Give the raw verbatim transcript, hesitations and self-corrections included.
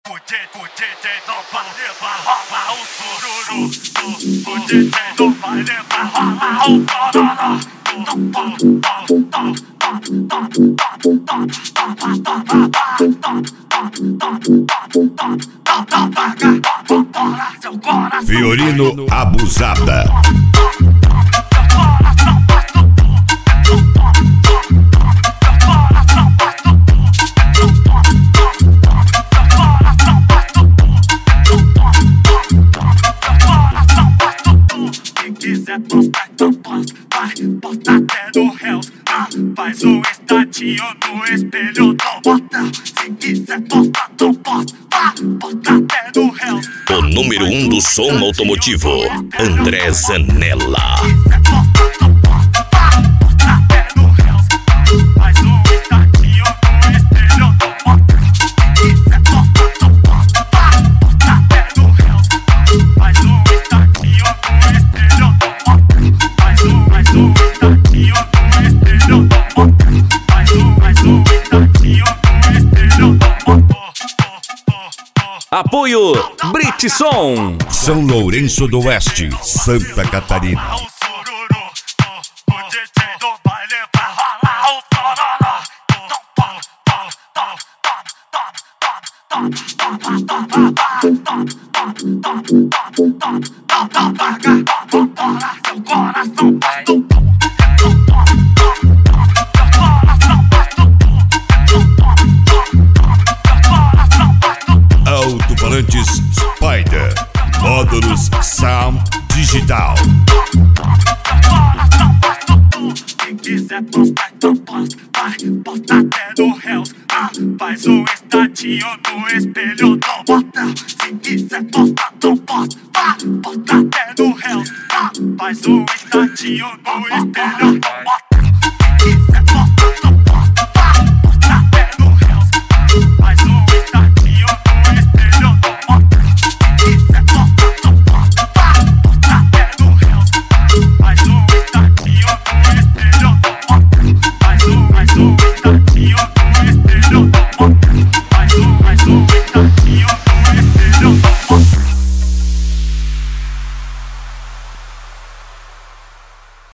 o D J do baile vai rolar o sururu. O D J do baile vai rolar o fororó. Violino Abusada. Quiser postar, então posta, vai postar até no Hells. Ah, faz um estadinho no espelho do motel. Se quiser postar, então posta, vai postar até no Hells. O número um do som automotivo, André Zanella. Apoio Britson, São Lourenço do Oeste, Santa Catarina. Alto-falantes Spider, módulos Sound Digital. Quem quiser postar, então posta, vai postar até no Hells. Ah, faz um estadinho no espelho do motel. Se quiser postar, então posta, vai postar até no Hells. Ah, faz um estadinho no espelho do motel.